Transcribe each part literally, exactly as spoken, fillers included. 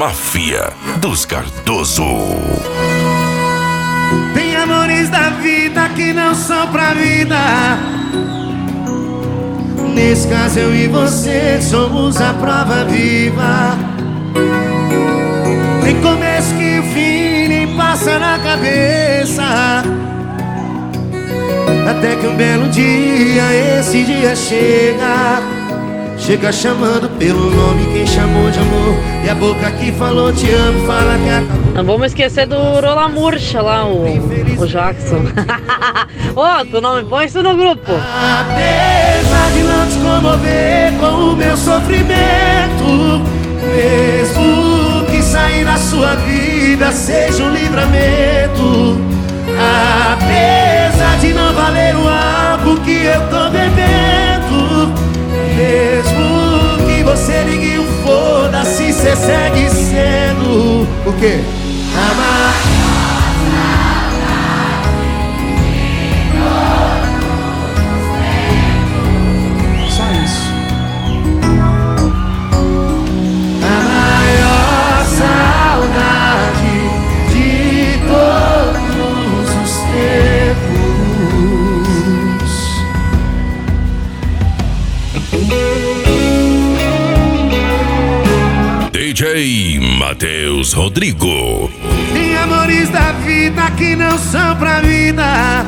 Máfia dos Cardoso. Tem amores da vida que não são pra vida. Nesse caso eu e você somos a prova viva. Nem começo que o fim nem passa na cabeça. Até que um belo dia, esse dia chega. Chega chamando pelo nome quem chamou de amor. E a boca que falou te amo, fala que acabou. Não vamos esquecer do Rola Murcha lá, o, o Jackson. Ô, oh, tu não me põe isso no grupo. Apesar de não te comover com o meu sofrimento, mesmo que sair da sua vida seja um livramento, apesar de não valer o álcool que eu tô bebendo, mesmo que você ligue o foda-se, cê segue sendo o quê? Amar. Só isso. A maior saudade de todos os tempos. D J Matheus Rodrigo. Tem amores da vida que não são pra vida.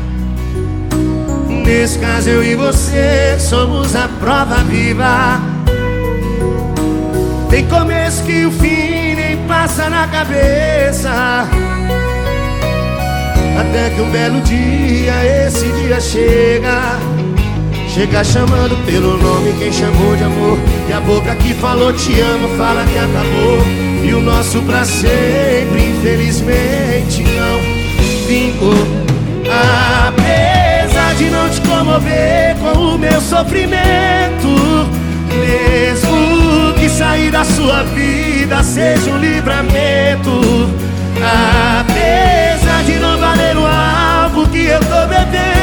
Nesse caso eu e você somos a prova viva. Tem começo que o fim nem passa na cabeça. Até que um belo dia, esse dia chega. Chega chamando pelo nome quem chamou de amor. E a boca que falou te amo fala que acabou. E o nosso pra sempre infelizmente não vingou. Apesar de não te comover com o meu sofrimento, mesmo que sair da sua vida seja um livramento, apesar de não valer o álcool que eu tô bebendo,